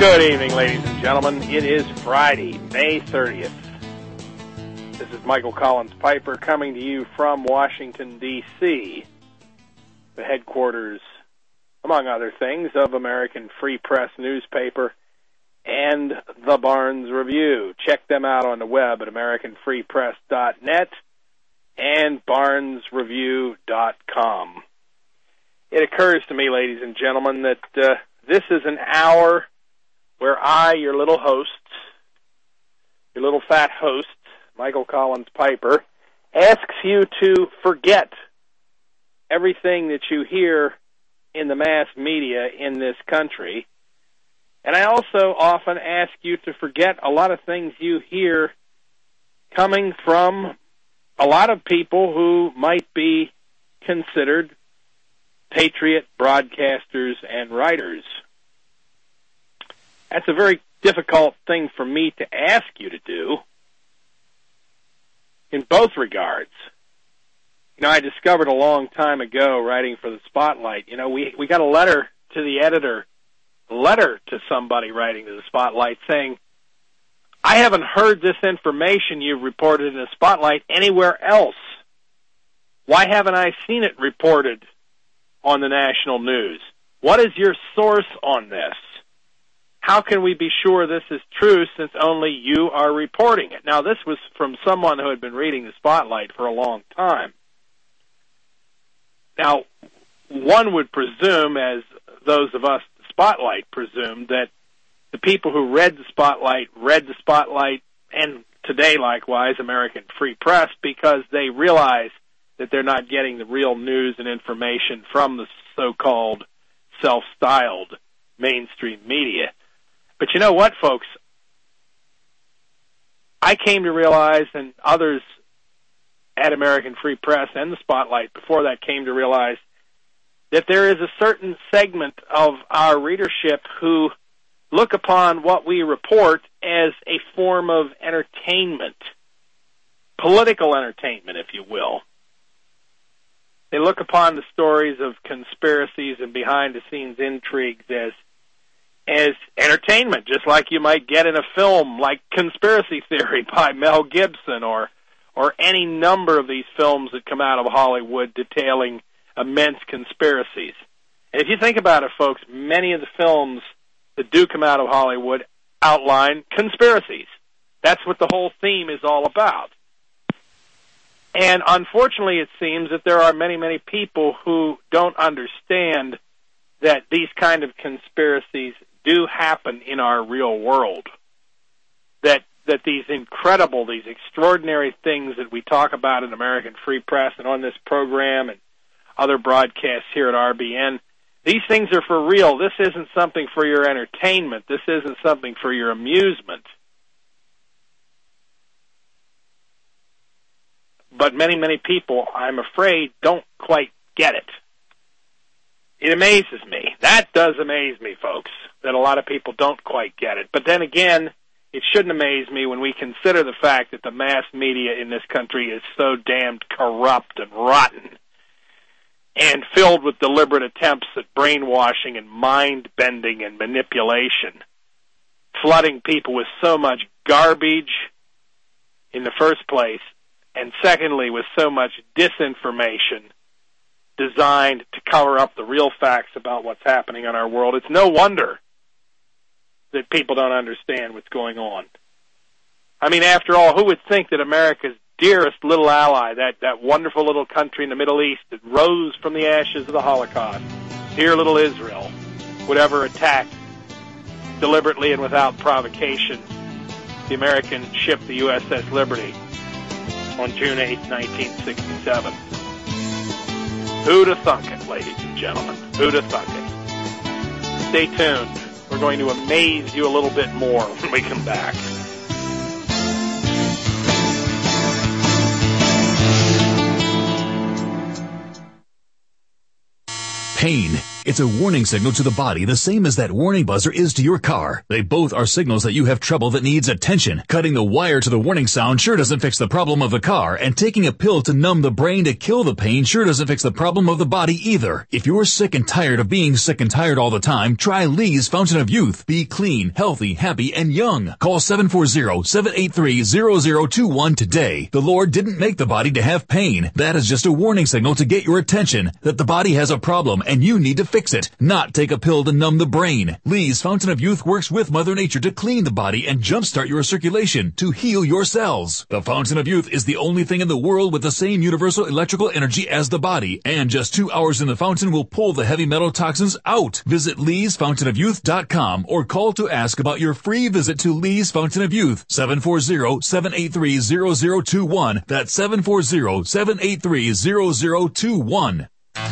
Good evening, ladies and gentlemen. It is Friday, May 30th. This is Michael Collins Piper coming to you from Washington, D.C., the headquarters, among other things, of American Free Press newspaper and the Barnes Review. Check them out on the web at AmericanFreePress.net and BarnesReview.com. It occurs to me, ladies and gentlemen, that this is an hour where I, your little host, your little fat host, Michael Collins Piper, asks you to forget everything that you hear in the mass media in this country. And I also often ask you to forget a lot of things you hear coming from a lot of people who might be considered patriot broadcasters and writers. That's a very difficult thing for me to ask you to do in both regards. You know, I discovered a long time ago, writing for the Spotlight, we got a letter to the editor, a letter to somebody writing to the Spotlight saying, I haven't heard this information you've reported in the Spotlight anywhere else. Why haven't I seen it reported on the national news? What is your source on this? How can we be sure this is true since only you are reporting it? Now, this was from someone who had been reading the Spotlight for a long time. Now, one would presume, as those of us at the Spotlight presumed, that the people who read the Spotlight, and today, likewise, American Free Press, because they realize that they're not getting the real news and information from the so-called self-styled mainstream media. But you know what, folks? I came to realize, and others at American Free Press and the Spotlight before that came to realize, that there is a certain segment of our readership who look upon what we report as a form of entertainment, political entertainment, if you will. They look upon the stories of conspiracies and behind-the-scenes intrigues as entertainment, just like you might get in a film like Conspiracy Theory by Mel Gibson or any number of these films that come out of Hollywood detailing immense conspiracies. And if you think about it, folks, many of the films that do come out of Hollywood outline conspiracies. That's what the whole theme is all about. And unfortunately, it seems that there are many, many people who don't understand that these kind of conspiracies do happen in our real world. That these incredible, these extraordinary things that we talk about in American Free Press and on this program and other broadcasts here at RBN, these things are for real. This isn't something for your entertainment. This isn't something for your amusement. But many, many people, I'm afraid, don't quite get it. It amazes me. That does amaze me, folks, that a lot of people don't quite get it. But then again, it shouldn't amaze me when we consider the fact that the mass media in this country is so damned corrupt and rotten and filled with deliberate attempts at brainwashing and mind-bending and manipulation, flooding people with so much garbage in the first place, and secondly, with so much disinformation designed to cover up the real facts about what's happening in our world. It's no wonder that people don't understand what's going on. I mean, after all, who would think that America's dearest little ally, that wonderful little country in the Middle East that rose from the ashes of the Holocaust, dear little Israel, would ever attack deliberately and without provocation the American ship, the USS Liberty, on June 8, 1967. Who'd have thunk it, ladies and gentlemen? Who'd have thunk it? Stay tuned. We're going to amaze you a little bit more when we come back. Pain, It's a warning signal to the body, the same as that warning buzzer is to your car. They both are signals that you have trouble that needs attention. Cutting the wire to the warning sound sure doesn't fix the problem of the car, and taking a pill to numb the brain to kill the pain sure doesn't fix the problem of the body either. If you're sick and tired of being sick and tired all the time, try Lee's Fountain of Youth. Be clean, healthy, happy, and young. Call 740-783-0021 today. The Lord didn't make the body to have pain. That is just a warning signal to get your attention that the body has a problem and you need to fix it, not take a pill to numb the brain. Lee's Fountain of Youth works with Mother Nature to clean the body and jumpstart your circulation to heal your cells. The Fountain of Youth is the only thing in the world with the same universal electrical energy as the body, and just 2 hours in the fountain will pull the heavy metal toxins out. Visit leesfountainofyouth.com or call to ask about your free visit to Lee's Fountain of Youth, 740-783-0021. That's 740-783-0021.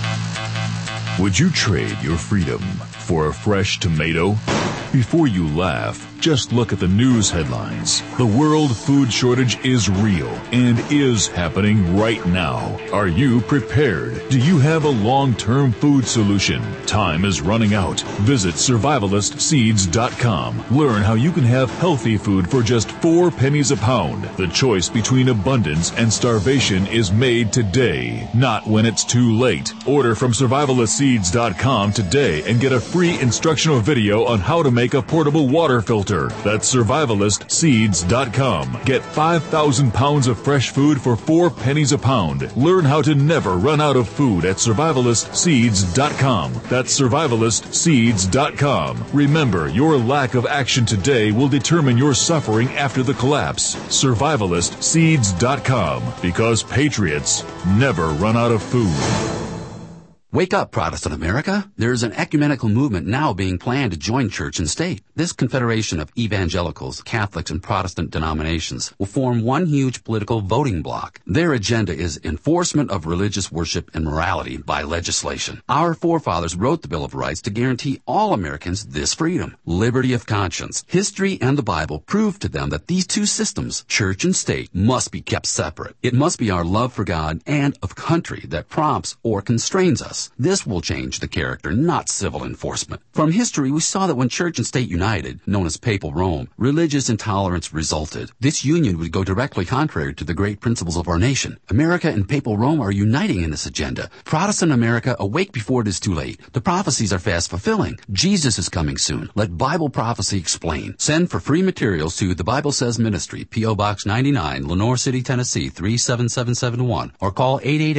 Would you trade your freedom for a fresh tomato? Before you laugh, just look at the news headlines. The world food shortage is real and is happening right now. Are you prepared? Do you have a long-term food solution? Time is running out. Visit survivalistseeds.com. Learn how you can have healthy food for just 4 pennies a pound. The choice between abundance and starvation is made today, not when it's too late. Order from survivalistseeds.com today and get a free instructional video on how to make a portable water filter. That's survivalistseeds.com. Get 5,000 pounds of fresh food for 4 pennies a pound. Learn how to never run out of food at survivalistseeds.com. That's survivalistseeds.com. Remember, your lack of action today will determine your suffering after the collapse. Survivalistseeds.com. Because patriots never run out of food. Wake up, Protestant America. There's an ecumenical movement now being planned to join church and state. This confederation of evangelicals, Catholics, and Protestant denominations will form one huge political voting bloc. Their agenda is enforcement of religious worship and morality by legislation. Our forefathers wrote the Bill of Rights to guarantee all Americans this freedom, liberty of conscience. History and the Bible prove to them that these two systems, church and state, must be kept separate. It must be our love for God and of country that prompts or constrains us. This will change the character, not civil enforcement. From history, we saw that when church and state united, known as Papal Rome, religious intolerance resulted. This union would go directly contrary to the great principles of our nation. America and Papal Rome are uniting in this agenda. Protestant America, awake before it is too late. The prophecies are fast fulfilling. Jesus is coming soon. Let Bible prophecy explain. Send for free materials to The Bible Says Ministry, P.O. Box 99, Lenore City, Tennessee 37771, or call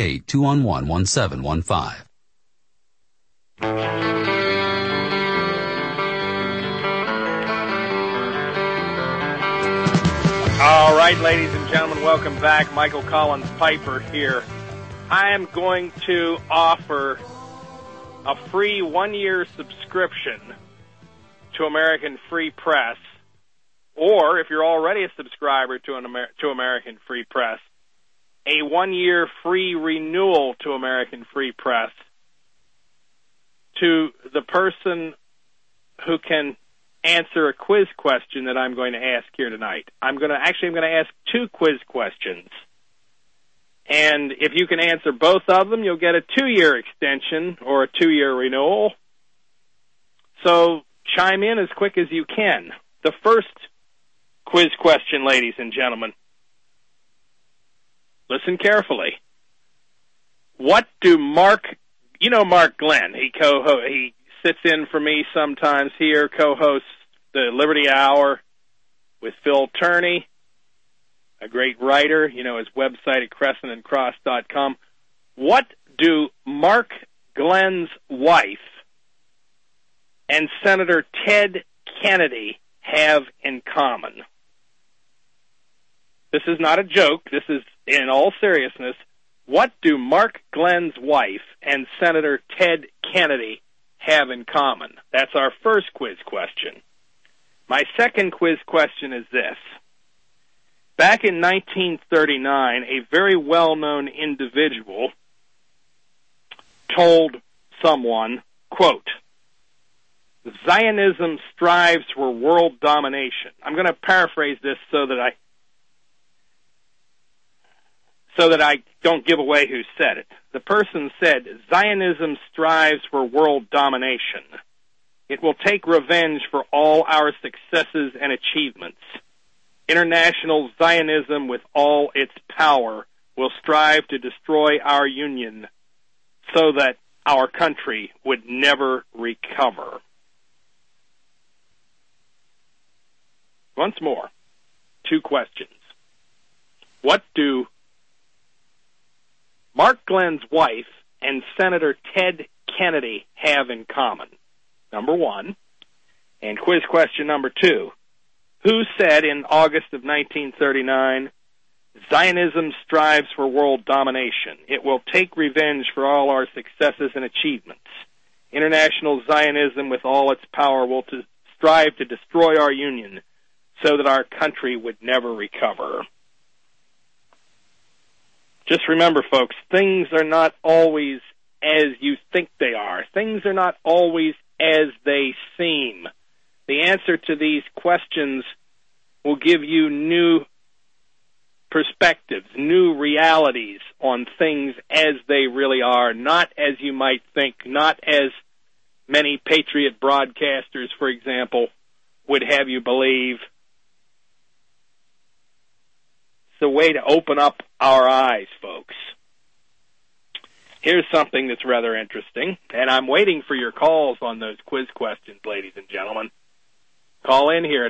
888-211-1715. All right, ladies and gentlemen, welcome back. Michael Collins Piper here. I am going to offer a free 1-year subscription to American Free Press, or if you're already a subscriber to American Free Press, a 1-year free renewal to American Free Press to the person who can answer a quiz question that I'm going to ask here tonight. I'm going to ask 2 quiz questions. And if you can answer both of them, you'll get a 2-year extension or a 2-year renewal. So chime in as quick as you can. The first quiz question, ladies and gentlemen. Listen carefully. What do Mark Glenn, he sits in for me sometimes here, co-hosts the Liberty Hour with Phil Turney, a great writer, his website at crescentandcross.com. What do Mark Glenn's wife and Senator Ted Kennedy have in common? This is not a joke. This is in all seriousness. What do Mark Glenn's wife and Senator Ted Kennedy have in common? That's our first quiz question. My second quiz question is this. Back in 1939, a very well-known individual told someone, quote, Zionism strives for world domination. I'm going to paraphrase this so that so that I don't give away who said it. The person said, Zionism strives for world domination. It will take revenge for all our successes and achievements. International Zionism, with all its power, will strive to destroy our union so that our country would never recover. Once more, 2 questions. What do Mark Glenn's wife and Senator Ted Kennedy have in common? Number 1. And quiz question number 2. Who said in August of 1939, Zionism strives for world domination. It will take revenge for all our successes and achievements. International Zionism, with all its power, will strive to destroy our union so that our country would never recover. Just remember, folks, things are not always as you think they are. Things are not always as they seem. The answer to these questions will give you new perspectives, new realities on things as they really are, not as you might think, not as many patriot broadcasters, for example, would have you believe. It's a way to open up our eyes, folks. Here's something that's rather interesting, and I'm waiting for your calls on those quiz questions, ladies and gentlemen. Call in here at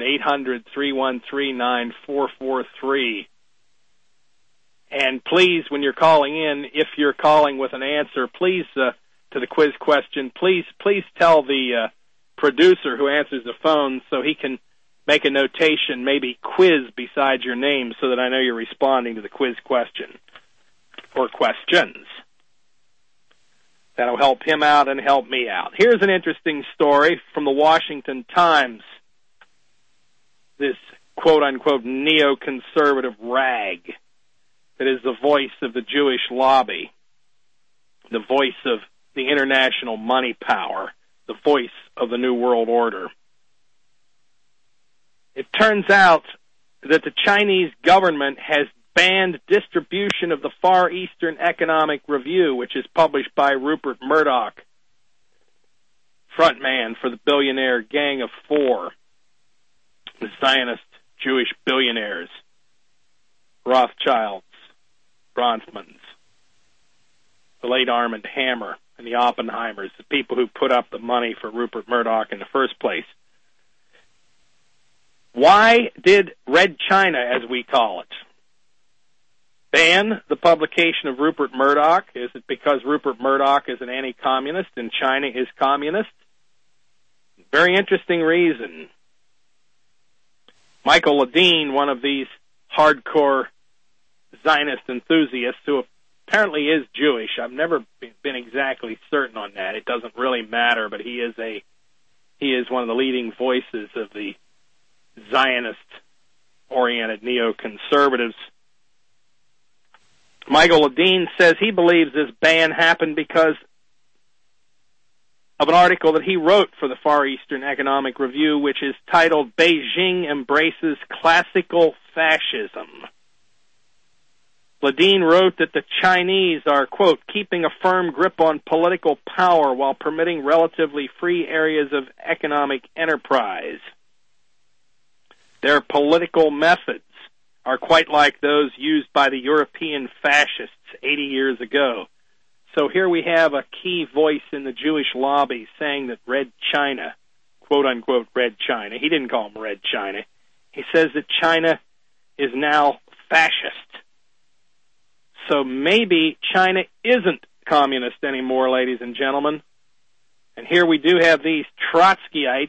800-313-9443. And please, when you're calling in, if you're calling with an answer, please, to the quiz question, please tell the producer who answers the phone so he can make a notation, maybe quiz beside your name, so that I know you're responding to the quiz question or questions. That'll help him out and help me out. Here's an interesting story from the Washington Times. This quote-unquote neoconservative rag that is the voice of the Jewish lobby, the voice of the international money power, the voice of the New World Order. It turns out that the Chinese government has banned distribution of the Far Eastern Economic Review, which is published by Rupert Murdoch, frontman for the billionaire Gang of Four, the Zionist Jewish billionaires, Rothschilds, Bronfmans, the late Armand Hammer, and the Oppenheimers, the people who put up the money for Rupert Murdoch in the first place. Why did Red China, as we call it, ban the publication of Rupert Murdoch? Is it because Rupert Murdoch is an anti-communist and China is communist? Very interesting reason. Michael Ledeen, one of these hardcore Zionist enthusiasts who apparently is Jewish. I've never been exactly certain on that. It doesn't really matter, but he is one of the leading voices of the Zionist-oriented neoconservatives. Michael Ledeen says he believes this ban happened because of an article that he wrote for the Far Eastern Economic Review, which is titled Beijing Embraces Classical Fascism. Ledeen wrote that the Chinese are, quote, keeping a firm grip on political power while permitting relatively free areas of economic enterprise. Their political methods are quite like those used by the European fascists 80 years ago. So here we have a key voice in the Jewish lobby saying that Red China, quote-unquote Red China, he didn't call them Red China, he says that China is now fascist. So maybe China isn't communist anymore, ladies and gentlemen. And here we do have these Trotskyites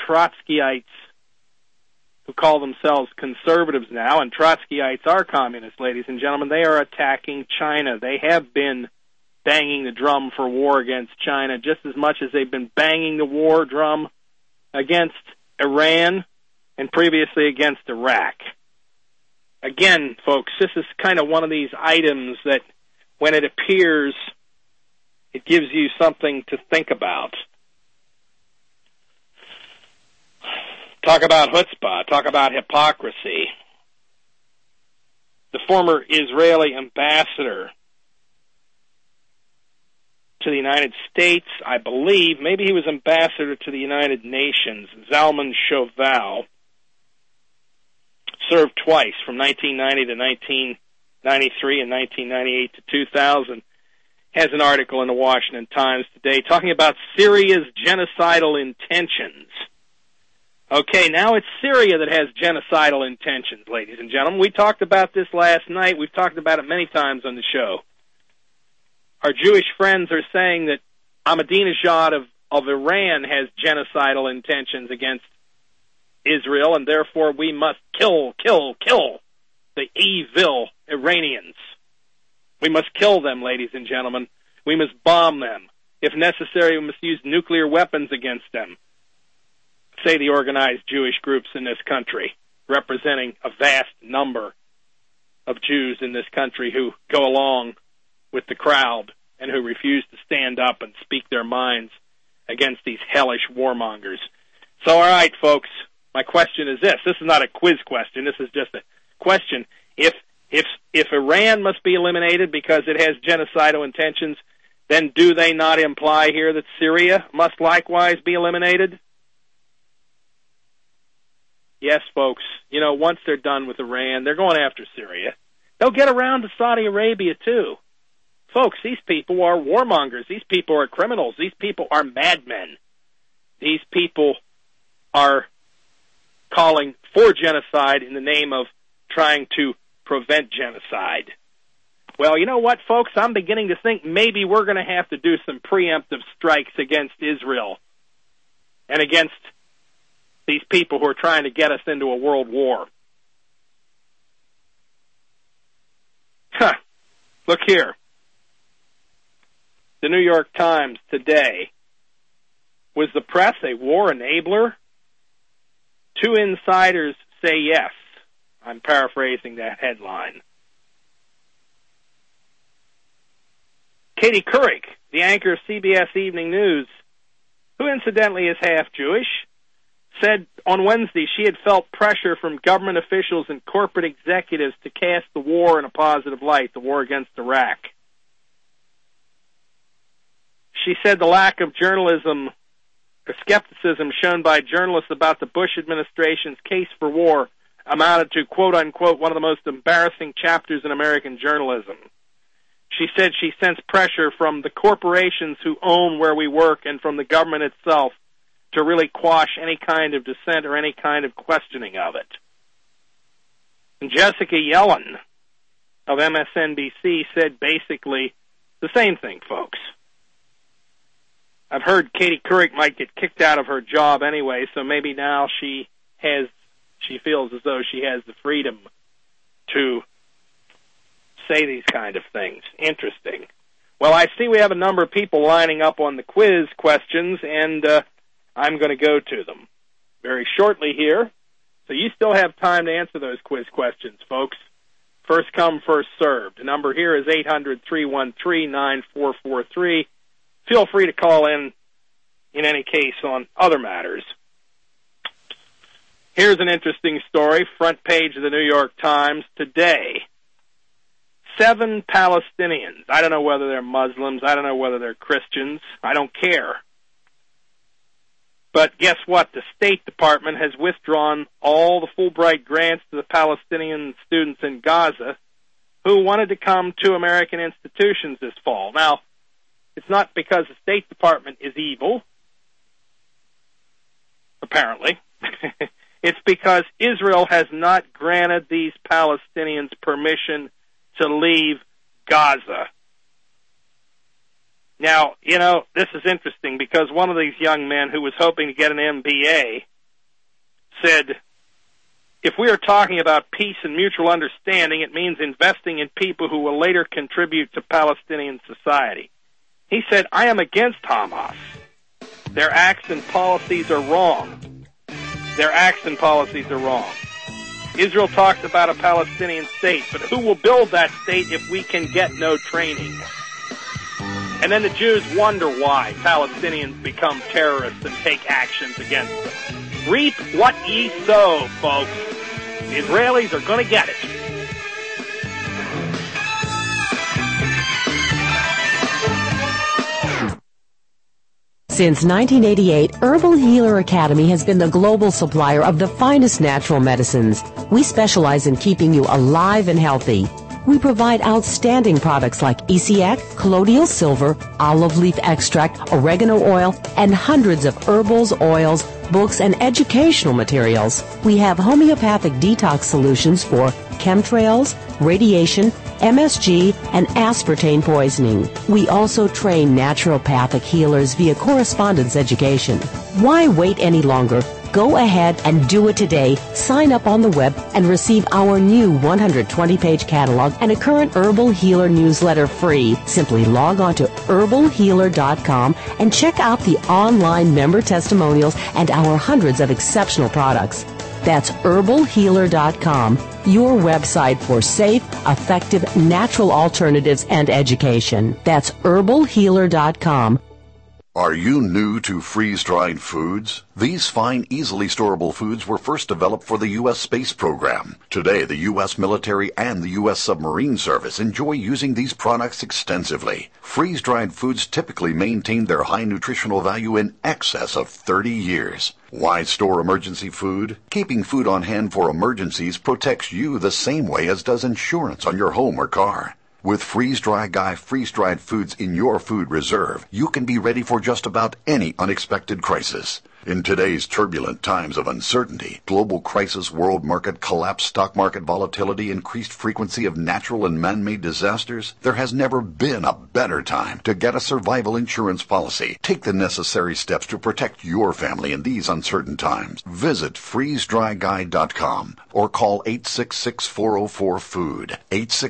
who call themselves conservatives now, and Trotskyites are communists, ladies and gentlemen. They are attacking China. They have been banging the drum for war against China just as much as they've been banging the war drum against Iran and previously against Iraq. Again, folks, this is kind of one of these items that when it appears, it gives you something to think about. Talk about chutzpah, talk about hypocrisy. the former Israeli ambassador to the United States, I believe, maybe he was ambassador to the United Nations, Zalman Shoval, served twice from 1990 to 1993 and 1998 to 2000, has an article in the Washington Times today talking about Syria's genocidal intentions. Okay, now it's Syria that has genocidal intentions, ladies and gentlemen. We talked about this last night. We've talked about it many times on the show. Our Jewish friends are saying that Ahmadinejad of Iran has genocidal intentions against Israel, and therefore we must kill the evil Iranians. We must kill them, ladies and gentlemen. We must bomb them. If necessary, we must use nuclear weapons against them, say the organized Jewish groups in this country, representing a vast number of Jews in this country who go along with the crowd and who refuse to stand up and speak their minds against these hellish warmongers. So, all right, folks, my question is this. This is not a quiz question. This is just a question. If Iran must be eliminated because it has genocidal intentions, then do they not imply here that Syria must likewise be eliminated? Yes, folks. You know, once they're done with Iran, they're going after Syria. They'll get around to Saudi Arabia, too. Folks, these people are warmongers. These people are criminals. These people are madmen. These people are calling for genocide in the name of trying to prevent genocide. Well, you know what, folks? I'm beginning to think maybe we're going to have to do some preemptive strikes against Israel and against these people who are trying to get us into a world war. Look here. The New York Times today. Was the press a war enabler? Two insiders say yes. I'm paraphrasing that headline. Katie Couric, the anchor of CBS Evening News, who incidentally is half Jewish, said on Wednesday she had felt pressure from government officials and corporate executives to cast the war in a positive light, the war against Iraq. She said the lack of journalism or skepticism shown by journalists about the Bush administration's case for war amounted to, quote-unquote, one of the most embarrassing chapters in American journalism. She said she sensed pressure from the corporations who own where we work and from the government itself to really quash any kind of dissent or any kind of questioning of it. And Jessica Yellen of MSNBC said basically the same thing, folks. I've heard Katie Couric might get kicked out of her job anyway, so maybe now she feels as though she has the freedom to say these kind of things. Interesting. Well, I see we have a number of people lining up on the quiz questions, and I'm going to go to them very shortly here. So you still have time to answer those quiz questions, folks. First come, first served. The number here is 800-313-9443. Feel free to call in any case, on other matters. Here's an interesting story, front page of the New York Times today. 7 Palestinians. I don't know whether they're Muslims. I don't know whether they're Christians. I don't care. But guess what? The State Department has withdrawn all the Fulbright grants to the Palestinian students in Gaza who wanted to come to American institutions this fall. Now, it's not because the State Department is evil, apparently. It's because Israel has not granted these Palestinians permission to leave Gaza. Now, you know, this is interesting because one of these young men who was hoping to get an MBA said, if we are talking about peace and mutual understanding, it means investing in people who will later contribute to Palestinian society. He said, I am against Hamas. Their acts and policies are wrong. Their acts and policies are wrong. Israel talks about a Palestinian state, but who will build that state if we can get no training? And then the Jews wonder why Palestinians become terrorists and take actions against them. Reap what ye sow, folks. The Israelis are going to get it. Since 1988, Herbal Healer Academy has been the global supplier of the finest natural medicines. We specialize in keeping you alive and healthy. We provide outstanding products like ECX, colloidal silver, olive leaf extract, oregano oil, and hundreds of herbals, oils, books, and educational materials. We have homeopathic detox solutions for chemtrails, radiation, MSG, and aspartame poisoning. We also train naturopathic healers via correspondence education. Why wait any longer? Go ahead and do it today. Sign up on the web and receive our new 120-page catalog and a current Herbal Healer newsletter free. Simply log on to herbalhealer.com and check out the online member testimonials and our hundreds of exceptional products. That's herbalhealer.com, your website for safe, effective, natural alternatives and education. That's herbalhealer.com. Are you new to freeze-dried foods? These fine, easily storable foods were first developed for the U.S. space program. Today, the U.S. military and the U.S. submarine service enjoy using these products extensively. Freeze-dried foods typically maintain their high nutritional value in excess of 30 years. Why store emergency food? Keeping food on hand for emergencies protects you the same way as does insurance on your home or car. With Freeze-Dry Guy freeze-dried foods in your food reserve, you can be ready for just about any unexpected crisis. In today's turbulent times of uncertainty, global crisis, world market collapse, stock market volatility, increased frequency of natural and man-made disasters, there has never been a better time to get a survival insurance policy. Take the necessary steps to protect your family in these uncertain times. Visit freezedryguy.com or call 866-404-FOOD,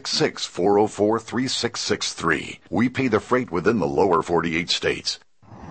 866-404-3663. We pay the freight within the lower 48 states.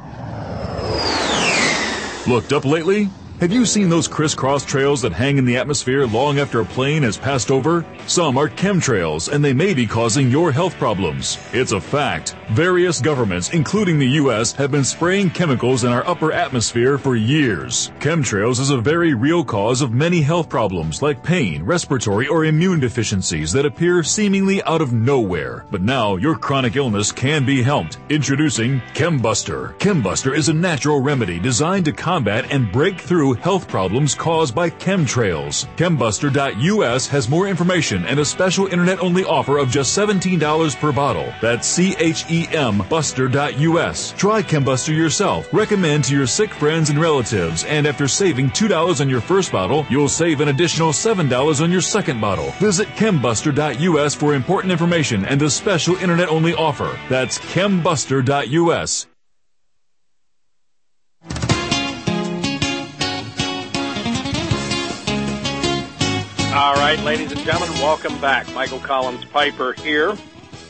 Looked up lately? Have you seen those crisscross trails that hang in the atmosphere long after a plane has passed over? Some are chemtrails, and they may be causing your health problems. It's a fact. Various governments, including the U.S., have been spraying chemicals in our upper atmosphere for years. Chemtrails is a very real cause of many health problems like pain, respiratory, or immune deficiencies that appear seemingly out of nowhere. But now your chronic illness can be helped. Introducing Chembuster. Chembuster is a natural remedy designed to combat and break through health problems caused by chemtrails. Chembuster.us has more information and a special internet-only offer of just $17 per bottle. That's CHEMbuster.us. Try Chembuster yourself. Recommend to your sick friends and relatives. And after saving $2 on your first bottle, you'll save an additional $7 on your second bottle. Visit Chembuster.us for important information and a special internet-only offer. That's Chembuster.us. All right, ladies and gentlemen, welcome back. Michael Collins Piper here.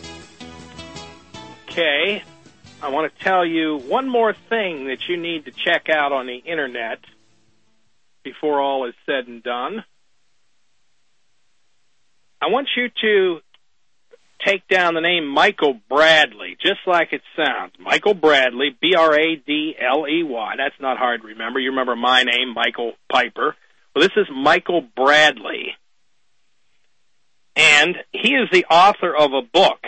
Okay, I want to tell you one more thing that you need to check out on the Internet before all is said and done. I want you to take down the name Michael Bradley, just like it sounds. Michael Bradley, B-R-A-D-L-E-Y. That's not hard to remember. You remember my name, Michael Piper. Well, this is Michael Bradley, and he is the author of a book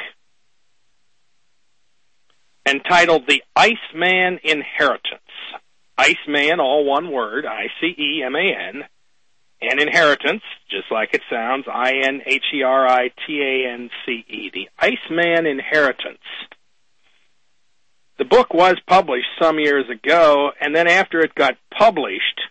entitled The Iceman Inheritance. Iceman, all one word, I-C-E-M-A-N, and inheritance, just like it sounds, I-N-H-E-R-I-T-A-N-C-E, The Iceman Inheritance. The book was published some years ago, and then after it got published,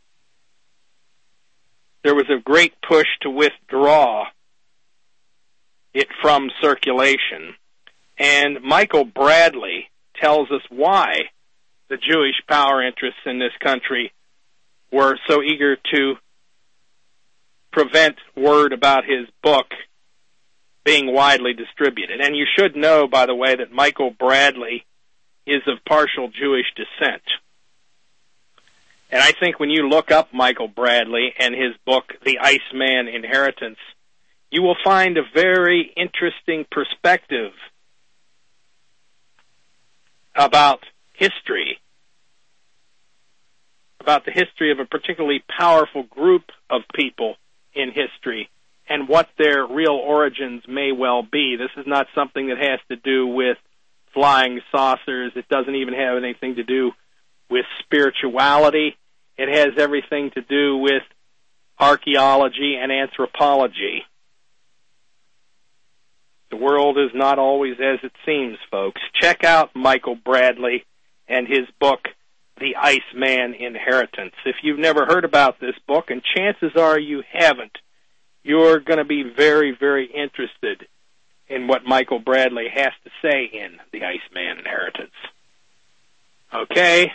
there was a great push to withdraw it from circulation. And Michael Bradley tells us why the Jewish power interests in this country were so eager to prevent word about his book being widely distributed. And you should know, by the way, that Michael Bradley is of partial Jewish descent. And I think when you look up Michael Bradley and his book, The Iceman Inheritance, you will find a very interesting perspective about history, about the history of a particularly powerful group of people in history and what their real origins may well be. This is not something that has to do with flying saucers. It doesn't even have anything to do with spirituality. It has everything to do with archaeology and anthropology. The world is not always as it seems, folks. Check out Michael Bradley and his book, The Iceman Inheritance. If you've never heard about this book, and chances are you haven't, you're going to be very, very interested in what Michael Bradley has to say in The Iceman Inheritance. Okay.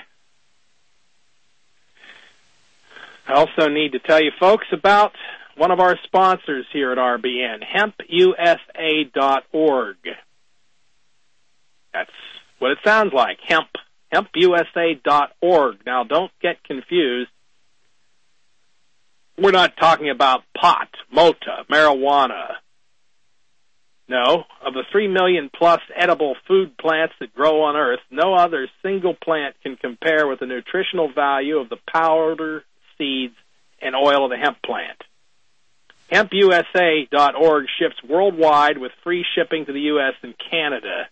I also need to tell you, folks, about one of our sponsors here at RBN, hempusa.org. That's what it sounds like, hempusa.org. Now, don't get confused. We're not talking about pot, mota, marijuana. No, of the 3 million-plus edible food plants that grow on Earth, no other single plant can compare with the nutritional value of the powder, seeds, and oil of the hemp plant. HempUSA.org ships worldwide with free shipping to the U.S. and Canada.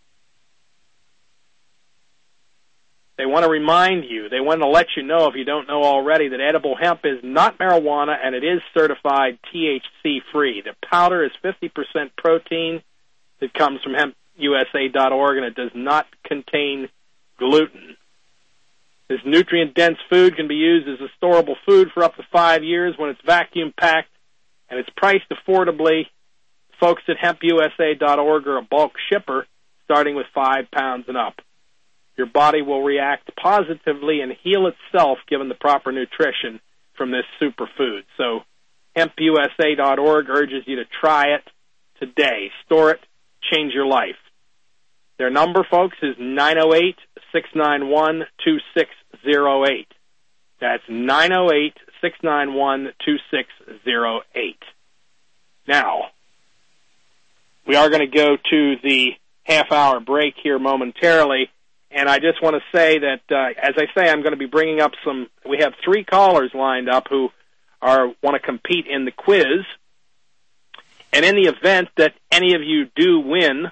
They want to remind you, they want to let you know, if you don't know already, that edible hemp is not marijuana and it is certified THC-free. The powder is 50% protein that comes from HempUSA.org, and it does not contain gluten. This nutrient-dense food can be used as a storable food for up to 5 years when it's vacuum-packed, and it's priced affordably. Folks at HempUSA.org are a bulk shipper, starting with 5 pounds and up. Your body will react positively and heal itself given the proper nutrition from this superfood. So HempUSA.org urges you to try it today. Store it, change your life. Their number, folks, is 908-691-2608. That's 908-691-2608. Now, we are going to go to the half-hour break here momentarily, and I just want to say that, as I say, I'm going to be bringing up we have 3 callers lined up who want to compete in the quiz, and in the event that any of you do win,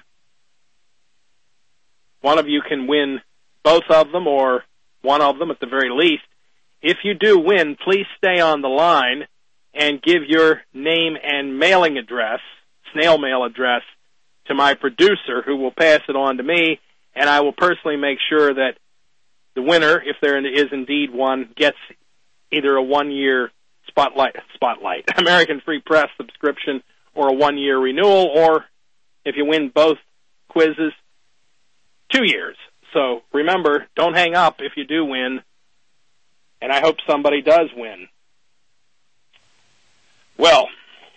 one of you can win both of them or one of them at the very least. If you do win, please stay on the line and give your name and mailing address, snail mail address, to my producer, who will pass it on to me, and I will personally make sure that the winner, if there is indeed one, gets either a 1-year Spotlight, American Free Press subscription, or a 1-year renewal, or if you win both quizzes, 2 years. So remember, don't hang up if you do win, and I hope somebody does win. Well,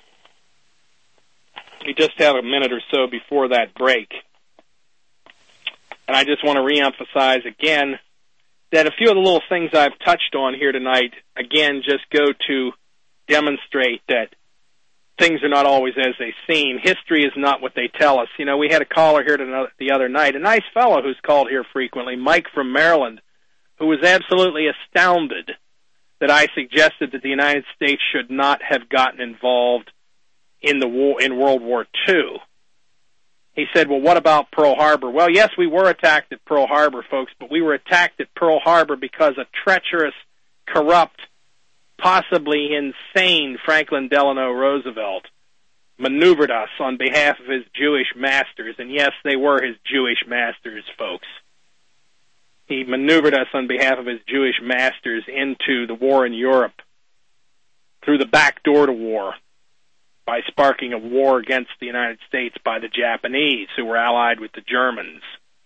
we just have a minute or so before that break, and I just want to reemphasize again that a few of the little things I've touched on here tonight, again, just go to demonstrate that things are not always as they seem. History is not what they tell us. You know, we had a caller here the other night, a nice fellow who's called here frequently, Mike from Maryland, who was absolutely astounded that I suggested that the United States should not have gotten involved in the war, in World War II. He said, well, what about Pearl Harbor? Well, yes, we were attacked at Pearl Harbor, folks, but we were attacked at Pearl Harbor because a treacherous, corrupt, possibly insane Franklin Delano Roosevelt maneuvered us on behalf of his Jewish masters. And yes, they were his Jewish masters, folks. He maneuvered us on behalf of his Jewish masters into the war in Europe through the back door to war by sparking a war against the United States by the Japanese, who were allied with the Germans.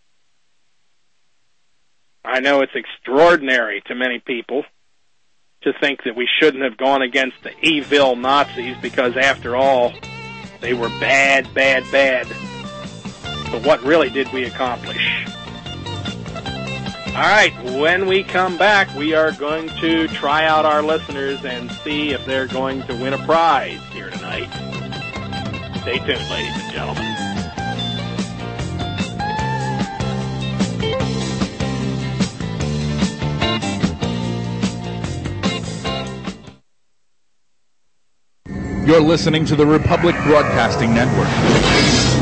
I know it's extraordinary to many people to think that we shouldn't have gone against the evil Nazis because, after all, they were bad, bad, bad. But what really did we accomplish? All right, when we come back, we are going to try out our listeners and see if they're going to win a prize here tonight. Stay tuned, ladies and gentlemen. You're listening to the Republic Broadcasting Network,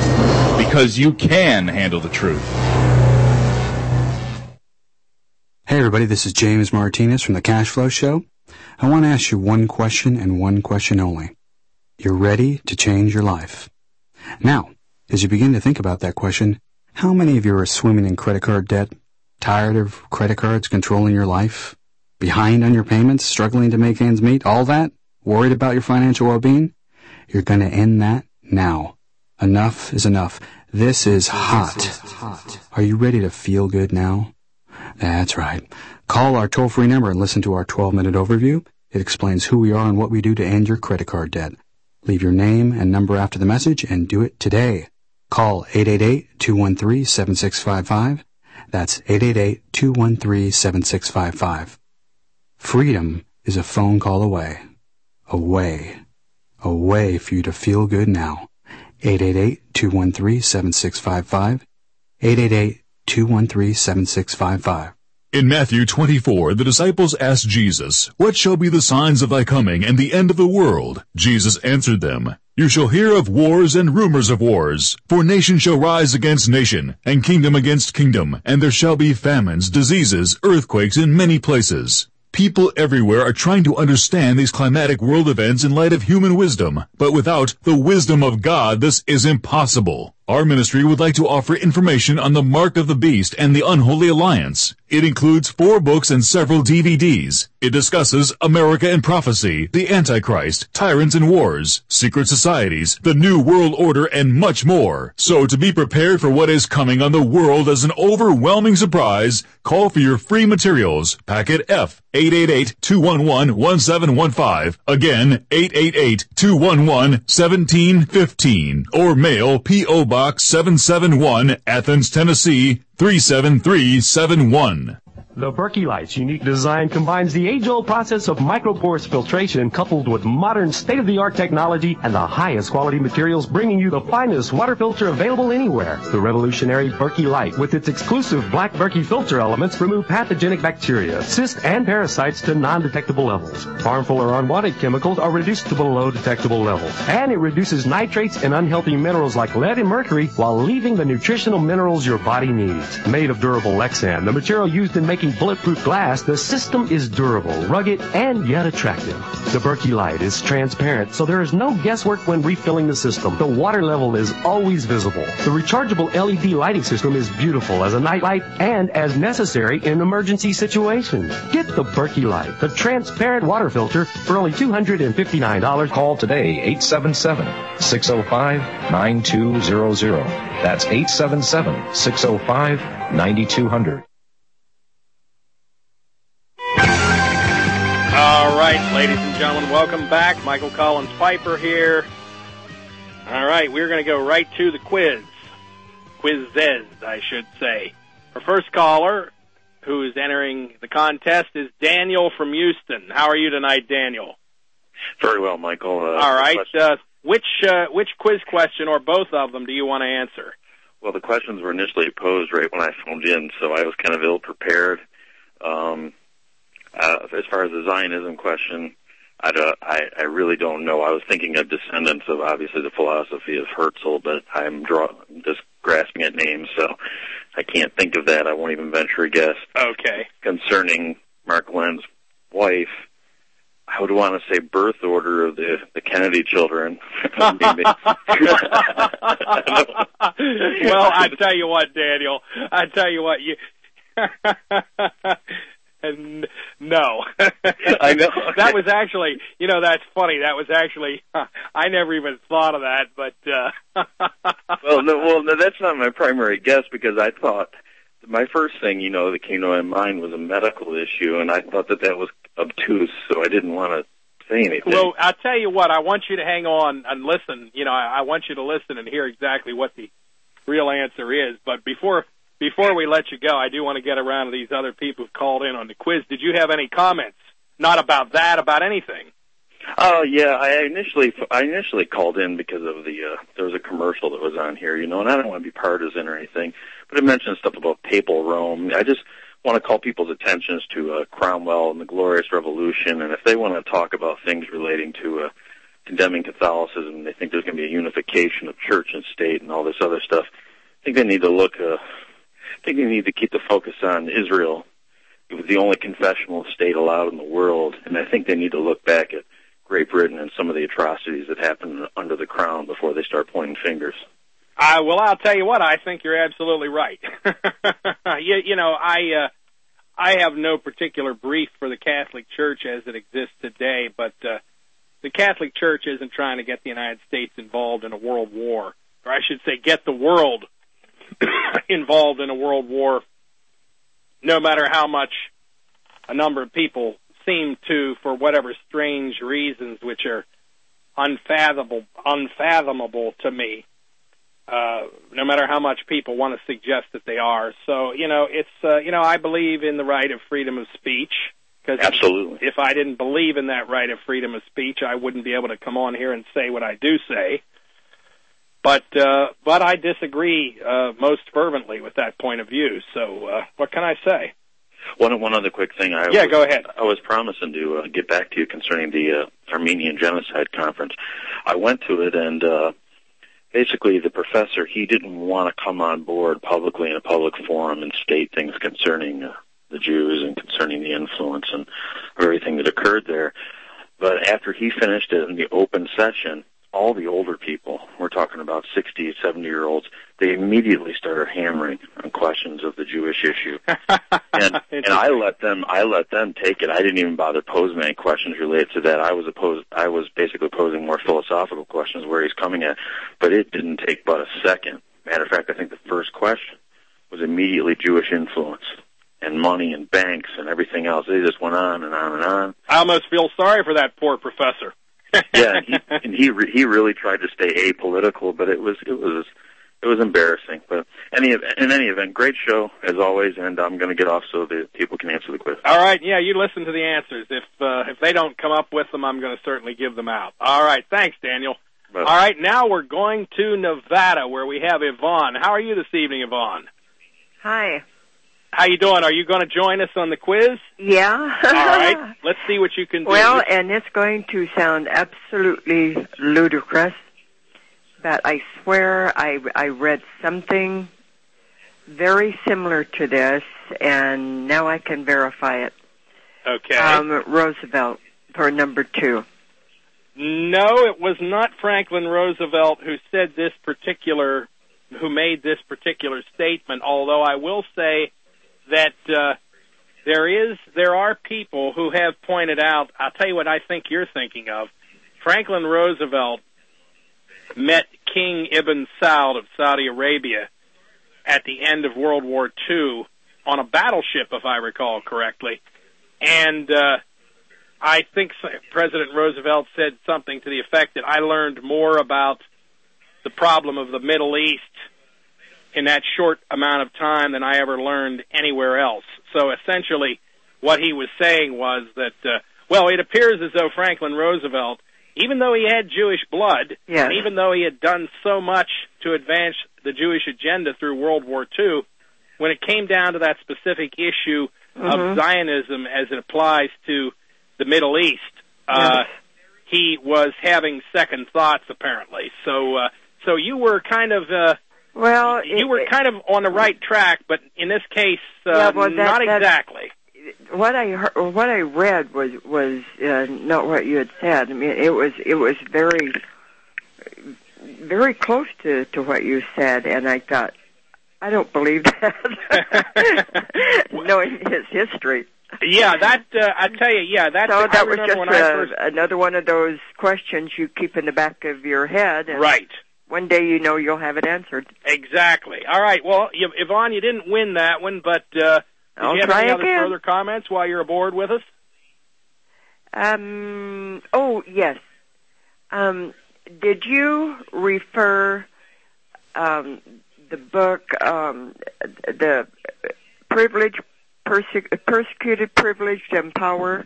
because you can handle the truth. Hey everybody, this is James Martinez from the Cash Flow Show. I want to ask you one question and one question only. You're ready to change your life. Now, as you begin to think about that question, how many of you are swimming in credit card debt? Tired of credit cards controlling your life? Behind on your payments? Struggling to make ends meet? All that? Worried about your financial well-being? You're going to end that now. Enough is enough. This is hot. Are you ready to feel good now? That's right. Call our toll-free number and listen to our 12-minute overview. It explains who we are and what we do to end your credit card debt. Leave your name and number after the message and do it today. Call 888-213-7655. That's 888-213-7655. Freedom is a phone call away. Away for you to feel good now. 888-213-7655. 888-213-7655. In Matthew 24, the disciples asked Jesus, "What shall be the signs of thy coming and the end of the world?" Jesus answered them, "You shall hear of wars and rumors of wars. For nation shall rise against nation, and kingdom against kingdom, and there shall be famines, diseases, earthquakes in many places." People everywhere are trying to understand these climatic world events in light of human wisdom, but without the wisdom of God, this is impossible. Our ministry would like to offer information on the Mark of the Beast and the Unholy Alliance. It includes 4 books and several DVDs. It discusses America and Prophecy, the Antichrist, Tyrants and Wars, Secret Societies, the New World Order, and much more. So to be prepared for what is coming on the world as an overwhelming surprise, call for your free materials. Packet F, 888-211-1715. Again, 888-211-1715. Or mail P.O. Box 771, Athens, Tennessee, 37371. The Berkey Light's unique design combines the age-old process of microporous filtration coupled with modern state-of-the-art technology and the highest quality materials, bringing you the finest water filter available anywhere. The revolutionary Berkey Light, with its exclusive black Berkey filter elements, remove pathogenic bacteria, cysts, and parasites to non-detectable levels. Harmful or unwanted chemicals are reduced to below detectable levels. And it reduces nitrates and unhealthy minerals like lead and mercury while leaving the nutritional minerals your body needs. Made of durable Lexan, the material used in making bulletproof glass, the system is durable, rugged, and yet attractive. The Berkey Light is transparent, so there is no guesswork when refilling the system. The water level is always visible. The rechargeable LED lighting system is beautiful as a night light and as necessary in emergency situations. Get the Berkey Light, the transparent water filter, for only $259. Call today, 877-605-9200. That's 877-605-9200. All right, ladies and gentlemen, welcome back. Michael Collins Piper here. All right, we're going to go right to the quiz. Quizzes, I should say. Our first caller, who is entering the contest, is Daniel from Houston. How are you tonight, Daniel? Very well, Michael. All right. Which quiz question, or both of them, do you want to answer? Well, the questions were initially posed right when I phoned in, so I was kind of ill-prepared. As far as the Zionism question, I really don't know. I was thinking of descendants of, obviously, the philosophy of Herzl, but I'm just grasping at names, so I can't think of that. I won't even venture a guess. Okay. Concerning Mark Lenn's wife, I would want to say birth order of the Kennedy children. Well, I tell you what, Daniel. I tell you what, you. And no. I know. That was actually, that's funny. That was actually, I never even thought of that, but. Well, no, that's not my primary guess, because I thought my first thing, that came to my mind was a medical issue, and I thought that was obtuse, so I didn't want to say anything. Well, I'll tell you what, I want you to hang on and listen. I want you to listen and hear exactly what the real answer is, but before we let you go, I do want to get around to these other people who've called in on the quiz. Did you have any comments? Not about that, about anything? Oh, yeah. I initially called in because of there was a commercial that was on here, and I don't want to be partisan or anything, but it mentioned stuff about papal Rome. I just want to call people's attentions to Cromwell and the Glorious Revolution, and if they want to talk about things relating to condemning Catholicism, they think there's going to be a unification of church and state and all this other stuff, I think they need to look... I think they need to keep the focus on Israel, it was the only confessional state allowed in the world, and I think they need to look back at Great Britain and some of the atrocities that happened under the crown before they start pointing fingers. Well, I'll tell you what, I think you're absolutely right. I have no particular brief for the Catholic Church as it exists today, but the Catholic Church isn't trying to get the United States involved in a world war, or I should say get the world involved in a world war, no matter how much a number of people seem to, for whatever strange reasons, which are unfathomable to me, no matter how much people want to suggest that they are. So, I believe in the right of freedom of speech. Absolutely. If I didn't believe in that right of freedom of speech, I wouldn't be able to come on here and say what I do say. But I disagree most fervently with that point of view. So what can I say? One other quick thing. Go ahead. I was promising to get back to you concerning the Armenian Genocide Conference. I went to it, and basically the professor, he didn't want to come on board publicly in a public forum and state things concerning the Jews and concerning the influence and everything that occurred there. But after he finished it in the open session, all the older people, we're talking about 60, 70-year-olds, they immediately started hammering on questions of the Jewish issue. and I let them take it. I didn't even bother posing any questions related to that. I was basically posing more philosophical questions where he's coming at, but it didn't take but a second. Matter of fact, I think the first question was immediately Jewish influence and money and banks and everything else. They just went on and on and on. I almost feel sorry for that poor professor. Yeah, he really tried to stay apolitical, but it was embarrassing. But in any event, great show as always, and I'm going to get off so that people can answer the quiz. All right, yeah, you listen to the answers. If they don't come up with them, I'm going to certainly give them out. All right, thanks, Daniel. Bye. All right, now we're going to Nevada, where we have Yvonne. How are you this evening, Yvonne? Hi. How you doing? Are you going to join us on the quiz? Yeah. All right. Let's see what you can do. Well, and it's going to sound absolutely ludicrous, but I swear I read something very similar to this, and now I can verify it. Okay. Roosevelt for number 2. No, it was not Franklin Roosevelt who made this particular statement, although I will say that there are people who have pointed out, I'll tell you what I think you're thinking of. Franklin Roosevelt met King Ibn Saud of Saudi Arabia at the end of World War II on a battleship, if I recall correctly. And I think President Roosevelt said something to the effect that I learned more about the problem of the Middle East in that short amount of time than I ever learned anywhere else. So essentially what he was saying was that, it appears as though Franklin Roosevelt, even though he had Jewish blood, yes, and even though he had done so much to advance the Jewish agenda through World War II, when it came down to that specific issue of Zionism as it applies to the Middle East, he was having second thoughts, apparently. So you were kind of... you were kind of on the right track, but in this case, not exactly. What I read was not what you had said. I mean, it was very, very close to what you said, and I thought, I don't believe that, knowing his history. Yeah, I tell you, that was just another one of those questions you keep in the back of your head. And right. One day you'll have it answered. Exactly. All right. Well, Yvonne, you didn't win that one, but did you have any other further comments while you're aboard with us? Oh, yes. Did you refer the book, the Persecuted, Privileged, and Power?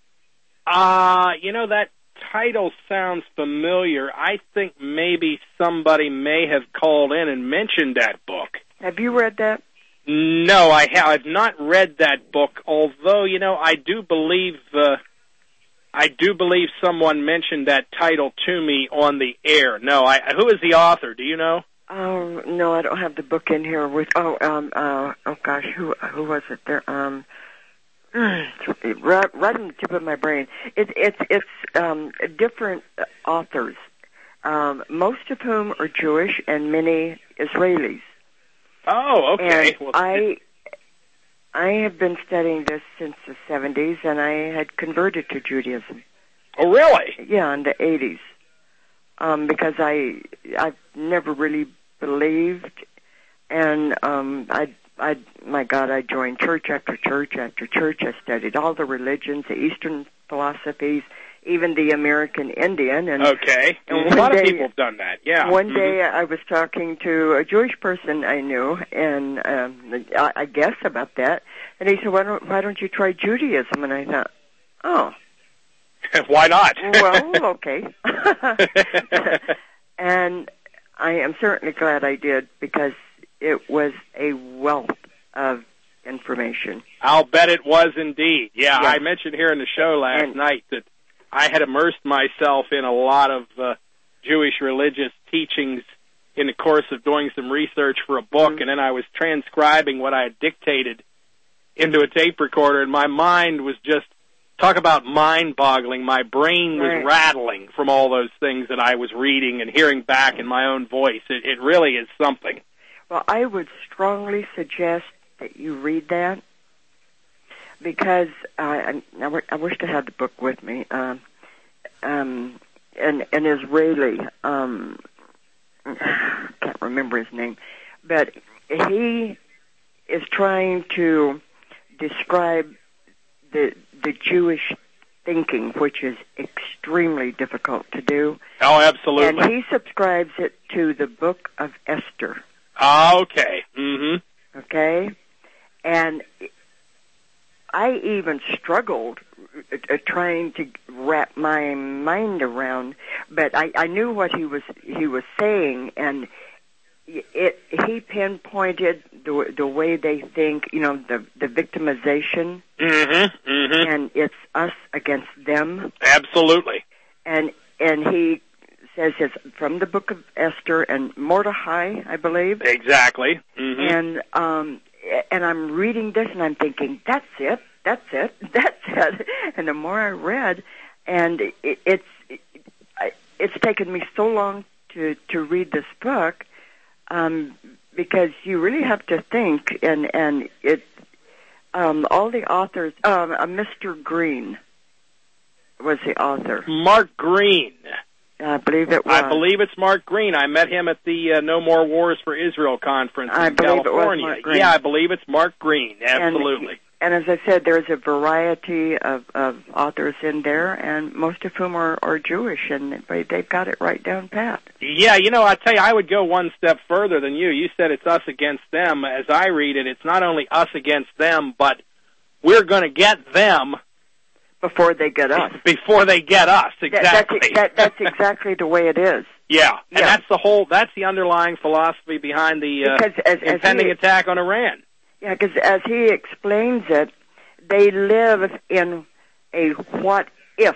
That title sounds familiar. I think maybe somebody may have called in and mentioned that book. Have you read that? No, I've not read that book, although, I do believe someone mentioned that title to me on the air. No, who is the author? Do you know? Oh, no, I don't have the book in here with, who was it there? Right on the tip of my brain. It's different authors, most of whom are Jewish and many Israelis. Oh, okay. And I have been studying this since the 70s, and I had converted to Judaism. Oh, really? Yeah, in the 80s. Because I've never really believed, and I joined church after church after church. I studied all the religions, the Eastern philosophies, even the American Indian. And okay, and a lot of people have done that. Yeah. One day I was talking to a Jewish person I knew, and I guess about that, and he said, "Why don't you try Judaism?" And I thought, "Oh." Why not? Well, okay. And I am certainly glad I did, because it was a wealth of information. I'll bet it was indeed. Yeah, yeah. I mentioned here in the show last night that I had immersed myself in a lot of Jewish religious teachings in the course of doing some research for a book, and then I was transcribing what I had dictated into a tape recorder, and my mind was just, talk about mind-boggling. My brain was rattling from all those things that I was reading and hearing back in my own voice. It really is something. Well, I would strongly suggest that you read that, because I wish I had the book with me. An Israeli, can't remember his name, but he is trying to describe the Jewish thinking, which is extremely difficult to do. Oh, absolutely. And he subscribes it to the Book of Esther. Okay. Mm-hmm. Okay? And I even struggled trying to wrap my mind around, but I knew what he was saying, and he pinpointed the way they think, the victimization, and it's us against them. Absolutely. And he says it's from the Book of Esther and Mordecai, I believe. Exactly. Mm-hmm. And I'm reading this and I'm thinking, that's it. And the more I read, and it's taken me so long to read this book, because you really have to think, and it all the authors, Mr. Green was the author. Mark Green. I believe it was. I believe it's Mark Green. I met him at the No More Wars for Israel conference in California. It was Mark Green. Yeah, I believe it's Mark Green. Absolutely. And as I said, there's a variety of authors in there, and most of whom are Jewish, and they've got it right down pat. Yeah, I tell you, I would go one step further than you. You said it's us against them. As I read it, it's not only us against them, but we're going to get them before they get us. Before they get us, exactly. That's exactly the way it is. Yeah, and that's the underlying philosophy behind the impending attack on Iran. Yeah, because as he explains it, they live in a what if.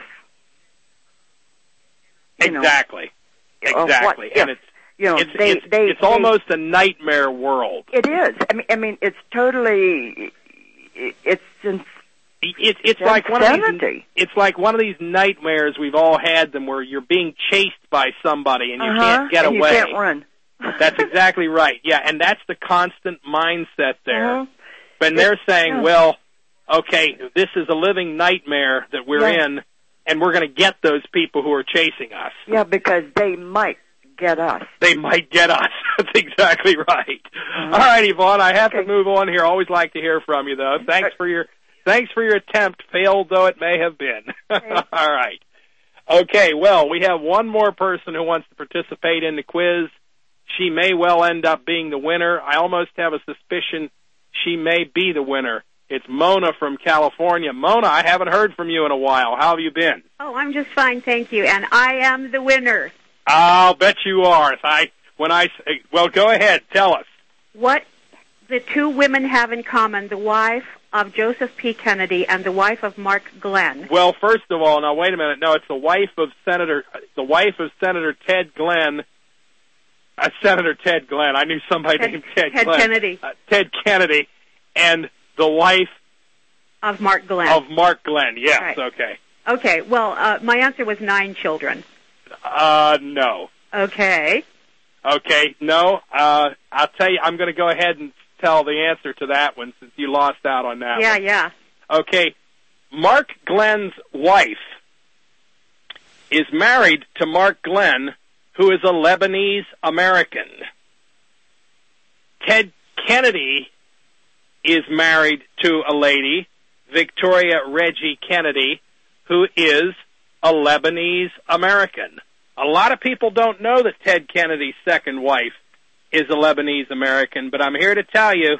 Exactly. Exactly. And it's almost a nightmare world. It is. I mean, it's totally. It's like one of these nightmares we've all had them, where you're being chased by somebody and you can't get away. You can't run. That's exactly right. Yeah, and that's the constant mindset there. When they're saying, well, okay, this is a living nightmare that we're in, and we're going to get those people who are chasing us. Yeah, because they might get us. They might get us. That's exactly right. All right, Yvonne, I have to move on here. Always like to hear from you, though. Thanks for your attempt, failed though it may have been. All right. Okay, well, we have one more person who wants to participate in the quiz. She may well end up being the winner. I almost have a suspicion she may be the winner. It's Mona from California. Mona, I haven't heard from you in a while. How have you been? Oh, I'm just fine, thank you. And I am the winner. I'll bet you are. Well, go ahead. Tell us. What the two women have in common, the wife of Joseph P. Kennedy and the wife of Mark Glenn. Well, first of all, now wait a minute. No, it's the wife of Senator Ted Glenn. Senator Ted Glenn. I knew somebody named Ted Glenn. Kennedy. Ted Kennedy. And the wife Of Mark Glenn. Of Mark Glenn, yes, Right. okay. Okay, well, my answer was 9 children. No. Okay. Okay, no. I'll tell you, I'm going to go ahead and tell the answer to that one since you lost out on that one. Yeah. Okay, Mark Glenn's wife is married to Mark Glenn, who is a Lebanese American. Ted Kennedy is married to a lady, Victoria Reggie Kennedy, who is a Lebanese American. A lot of people don't know that Ted Kennedy's second wife is a Lebanese American, but I'm here to tell you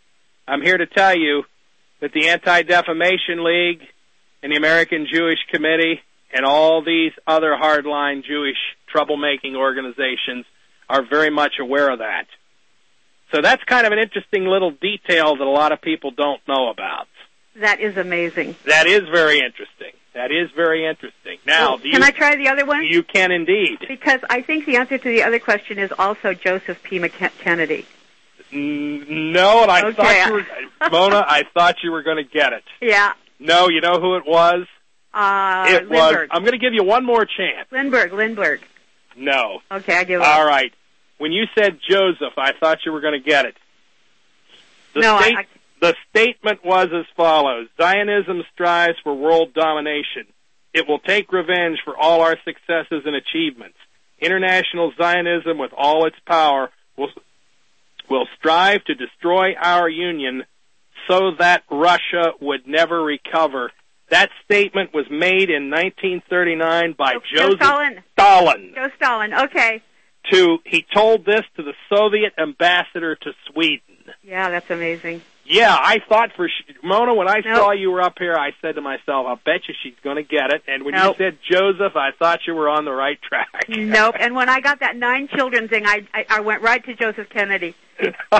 that the Anti-Defamation League and the American Jewish Committee and all these other hardline Jewish troublemaking organizations are very much aware of that. So that's kind of an interesting little detail that a lot of people don't know about. That is amazing. That is very interesting. Now, can I try the other one? You can indeed. Because I think the answer to the other question is also Joseph P. Kennedy. No, and I thought you were, Mona, I thought you were going to get it. Yeah. No, you know who it was? It Lindbergh. was. I'm going to give you one more chance. Lindbergh. No. Okay, I give up. All right. When you said Joseph, I thought you were going to get it. The statement was as follows: Zionism strives for world domination. It will take revenge for all our successes and achievements. International Zionism, with all its power, will strive to destroy our union so that Russia would never recover. That statement was made in 1939 by Joseph Stalin. Joe Stalin, okay. He told this to the Soviet ambassador to Sweden. Yeah, that's amazing. Yeah, I thought Mona, when I saw you were up here, I said to myself, I'll bet you she's going to get it. And when you said Joseph, I thought you were on the right track. Nope. And when I got that 9 children thing, I went right to Joseph Kennedy. All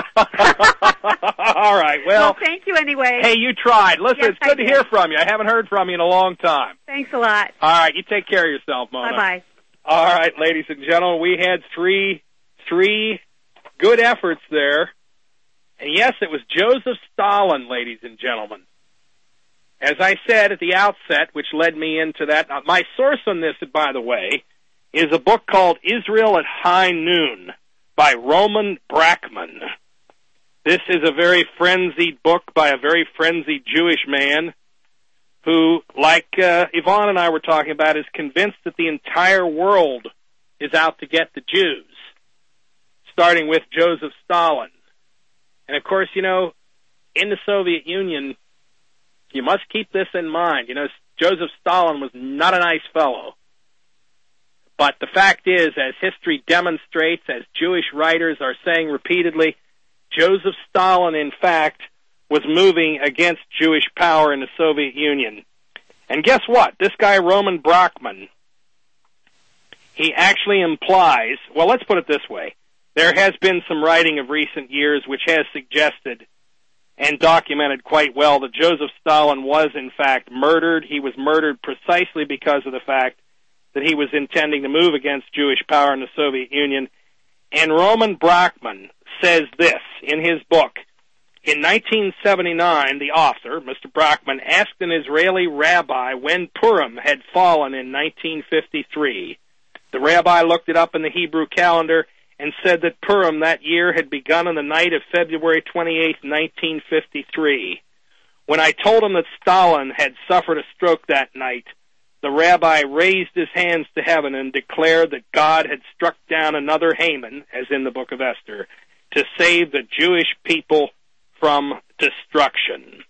right. Well, thank you anyway. Hey, you tried. Listen, yes, it's good to hear from you. I haven't heard from you in a long time. Thanks a lot. All right. You take care of yourself, Mona. Bye-bye. All right, ladies and gentlemen, we had three good efforts there. And yes, it was Joseph Stalin, ladies and gentlemen. As I said at the outset, which led me into that, my source on this, by the way, is a book called Israel at High Noon by Roman Brackman. This is a very frenzied book by a very frenzied Jewish man who, like Yvonne and I were talking about, is convinced that the entire world is out to get the Jews, starting with Joseph Stalin. And, of course, in the Soviet Union, you must keep this in mind. Joseph Stalin was not a nice fellow. But the fact is, as history demonstrates, as Jewish writers are saying repeatedly, Joseph Stalin, in fact, was moving against Jewish power in the Soviet Union. And guess what? This guy, Roman Brackman, he actually implies, well, let's put it this way. There has been some writing of recent years which has suggested and documented quite well that Joseph Stalin was, in fact, murdered. He was murdered precisely because of the fact that he was intending to move against Jewish power in the Soviet Union. And Roman Brackman says this in his book. In 1979, the author, Mr. Brackman, asked an Israeli rabbi when Purim had fallen in 1953. The rabbi looked it up in the Hebrew calendar and said that Purim that year had begun on the night of February 28, 1953. When I told him that Stalin had suffered a stroke that night, the rabbi raised his hands to heaven and declared that God had struck down another Haman, as in the book of Esther, to save the Jewish people from destruction.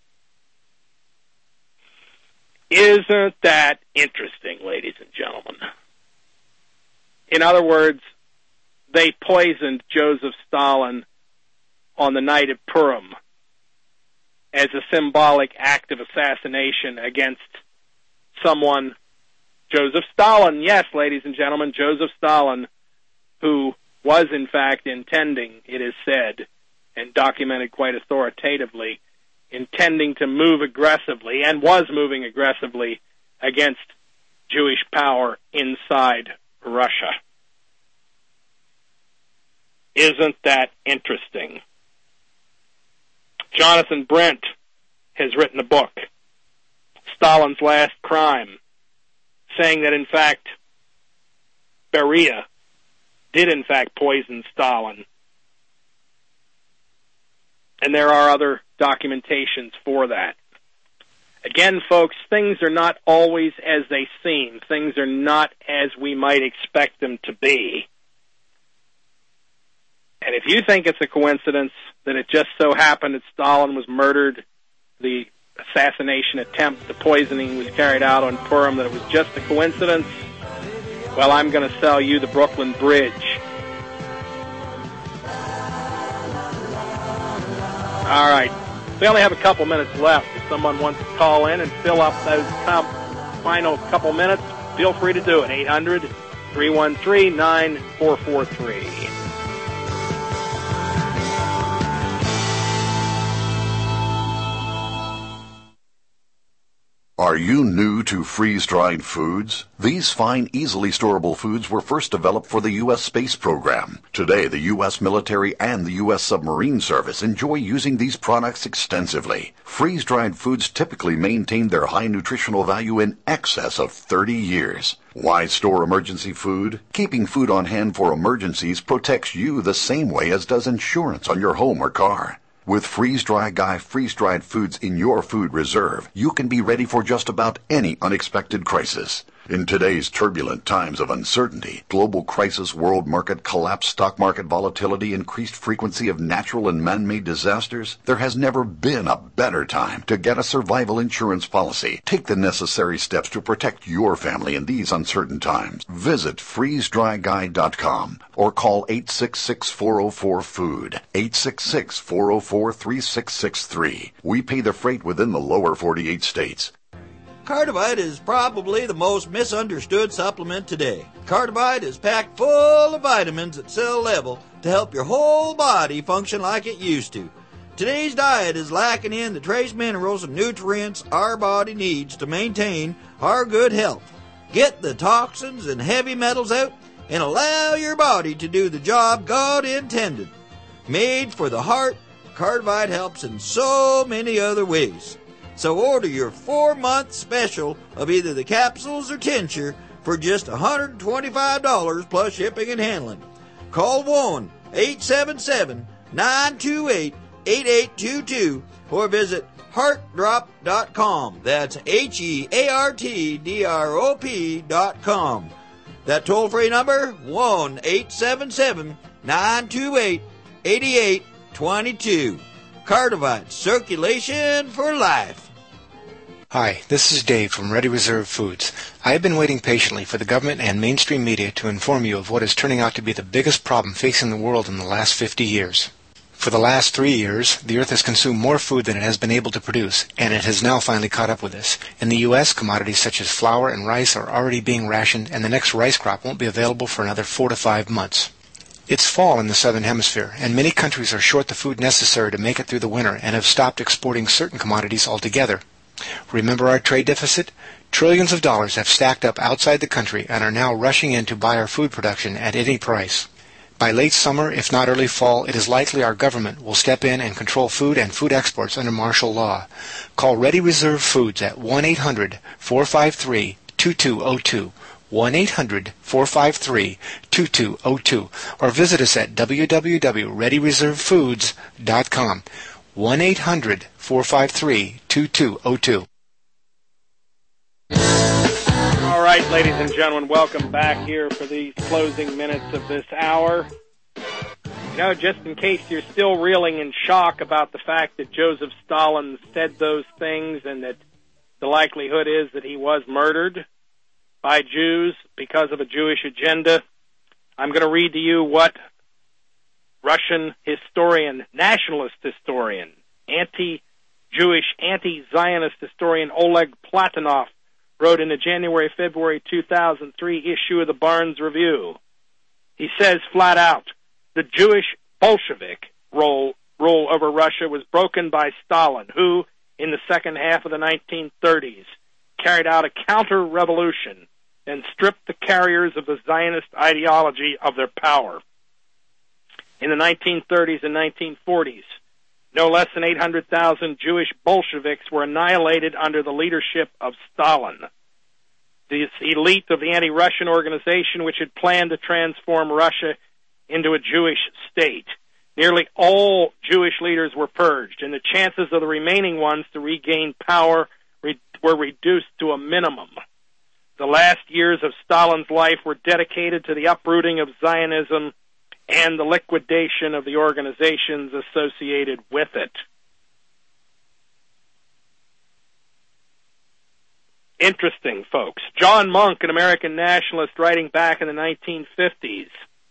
Isn't that interesting, ladies and gentlemen? In other words, they poisoned Joseph Stalin on the night of Purim as a symbolic act of assassination against someone, Joseph Stalin, yes, ladies and gentlemen, Joseph Stalin, who was in fact intending, it is said, and documented quite authoritatively, intending to move aggressively, and was moving aggressively, against Jewish power inside Russia. Isn't that interesting? Jonathan Brent has written a book Stalin's last crime, saying that, in fact, Beria did, in fact, poison Stalin. And there are other documentations for that. Again, folks, things are not always as they seem. Things are not as we might expect them to be. And if you think it's a coincidence that it just so happened that Stalin was murdered, the assassination attempt, the poisoning was carried out on Purim, that it was just a coincidence, well, I'm going to sell you the Brooklyn Bridge. All right. We only have a couple minutes left. If someone wants to call in and fill up those final couple minutes, feel free to do it. 800-313-9443. Are you new to freeze-dried foods? These fine, easily storable foods were first developed for the U.S. space program. Today, the U.S. military and the U.S. submarine service enjoy using these products extensively. Freeze-dried foods typically maintain their high nutritional value in excess of 30 years. Why store emergency food? Keeping food on hand for emergencies protects you the same way as does insurance on your home or car. With Freeze-Dry Guy freeze-dried foods in your food reserve, you can be ready for just about any unexpected crisis. In today's turbulent times of uncertainty, global crisis, world market collapse, stock market volatility, increased frequency of natural and man-made disasters, there has never been a better time to get a survival insurance policy. Take the necessary steps to protect your family in these uncertain times. Visit freezedryguy.com or call 866-404-FOOD, 866-404-3663. We pay the freight within the lower 48 states. Cardivite is probably the most misunderstood supplement today. Cardivite is packed full of vitamins at cell level to help your whole body function like it used to. Today's diet is lacking in the trace minerals and nutrients our body needs to maintain our good health. Get the toxins and heavy metals out and allow your body to do the job God intended. Made for the heart, Cardivite helps in so many other ways. So order your 4-month special of either the capsules or tincture for just $125 plus shipping and handling. Call 1-877-928-8822 or visit heartdrop.com. That's HEARTDROP.com. That toll-free number, 1-877-928-8822. Cardivite, circulation for life. Hi, this is Dave from Ready Reserve Foods. I have been waiting patiently for the government and mainstream media to inform you of what is turning out to be the biggest problem facing the world in the last 50 years. For the last 3 years, the Earth has consumed more food than it has been able to produce, and it has now finally caught up with us. In the U.S., commodities such as flour and rice are already being rationed, and the next rice crop won't be available for another 4 to 5 months. It's fall in the southern hemisphere, and many countries are short the food necessary to make it through the winter and have stopped exporting certain commodities altogether. Remember our trade deficit? Trillions of dollars have stacked up outside the country and are now rushing in to buy our food production at any price. By late summer, if not early fall, it is likely our government will step in and control food and food exports under martial law. Call Ready Reserve Foods at 1-800-453-2202. 1-800-453-2202 or visit us at www.readyreservefoods.com. 1-800-453-2202. All right, ladies and gentlemen, welcome back here for these closing minutes of this hour. You know, just in case you're still reeling in shock about the fact that Joseph Stalin said those things and that the likelihood is that he was murdered by Jews because of a Jewish agenda, I'm going to read to you what Russian historian, nationalist historian, anti-Jewish, anti-Zionist historian Oleg Platonov wrote in the January-February 2003 issue of the Barnes Review. He says flat out, the Jewish Bolshevik rule over Russia was broken by Stalin, who, in the second half of the 1930s, carried out a counter-revolution and stripped the carriers of the Zionist ideology of their power. In the 1930s and 1940s, No less than 800,000 Jewish Bolsheviks were annihilated under the leadership of Stalin. This elite of the anti-Russian organization, which had planned to transform Russia into a Jewish state. Nearly all Jewish leaders were purged, and the chances of the remaining ones to regain power were reduced to a minimum. The last years of Stalin's life were dedicated to the uprooting of Zionism and the liquidation of the organizations associated with it. Interesting, folks. John Monk, an American nationalist writing back in the 1950s,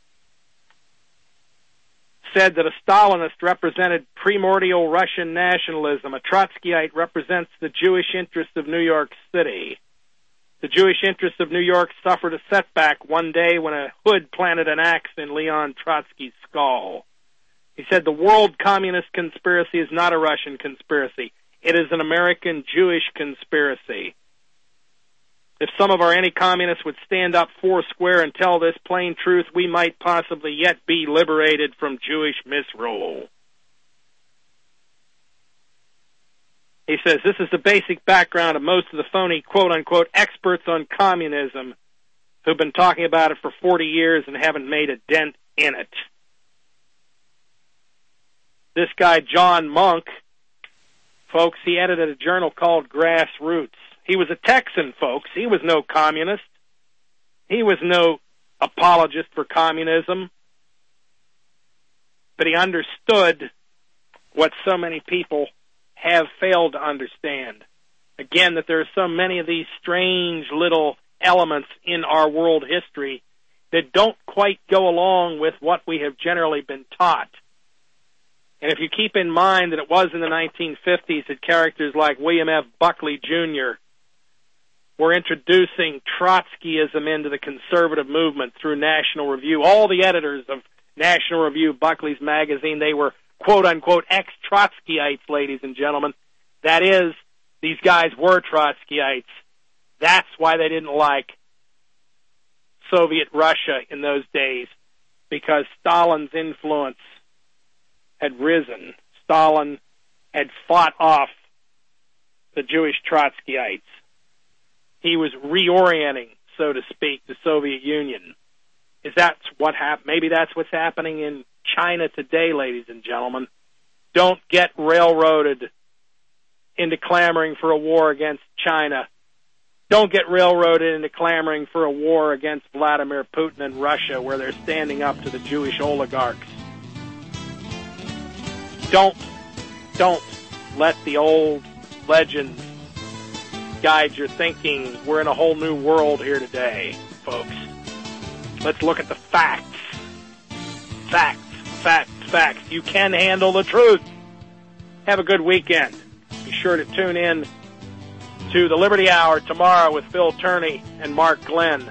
said that a Stalinist represented primordial Russian nationalism. A Trotskyite represents the Jewish interests of New York City. The Jewish interests of New York suffered a setback one day when a hood planted an axe in Leon Trotsky's skull. He said the world communist conspiracy is not a Russian conspiracy. It is an American Jewish conspiracy. If some of our anti-communists would stand up foursquare and tell this plain truth, we might possibly yet be liberated from Jewish misrule. He says, this is the basic background of most of the phony, quote-unquote, experts on communism who've been talking about it for 40 years and haven't made a dent in it. This guy, John Monk, folks, he edited a journal called Grassroots. He was a Texan, folks. He was no communist. He was no apologist for communism. But he understood what so many people have failed to understand. Again, that there are so many of these strange little elements in our world history that don't quite go along with what we have generally been taught. And if you keep in mind that it was in the 1950s that characters like William F. Buckley Jr. were introducing Trotskyism into the conservative movement through National Review, all the editors of National Review, Buckley's magazine, they were quote-unquote ex-Trotskyites, ladies and gentlemen. That is, these guys were Trotskyites. That's why they didn't like Soviet Russia in those days, because Stalin's influence had risen. Stalin had fought off the Jewish Trotskyites. He was reorienting, so to speak, the Soviet Union. Is that what happened? Maybe that's what's happening in China today, ladies and gentlemen. Don't get railroaded into clamoring for a war against China. Don't get railroaded into clamoring for a war against Vladimir Putin and Russia, where they're standing up to the Jewish oligarchs. Don't let the old legends guide your thinking. We're in a whole new world here today, folks. Let's look at the facts. Facts, facts, facts. You can handle the truth. Have a good weekend. Be sure to tune in to the Liberty Hour tomorrow with Phil Turney and Mark Glenn.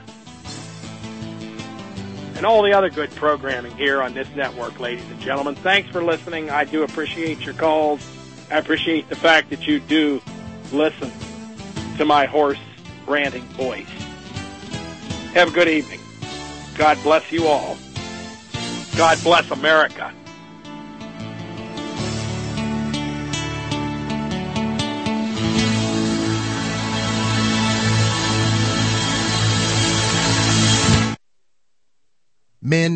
And all the other good programming here on this network, ladies and gentlemen. Thanks for listening. I do appreciate your calls. I appreciate the fact that you do listen to my hoarse, ranting voice. Have a good evening. God bless you all. God bless America. Men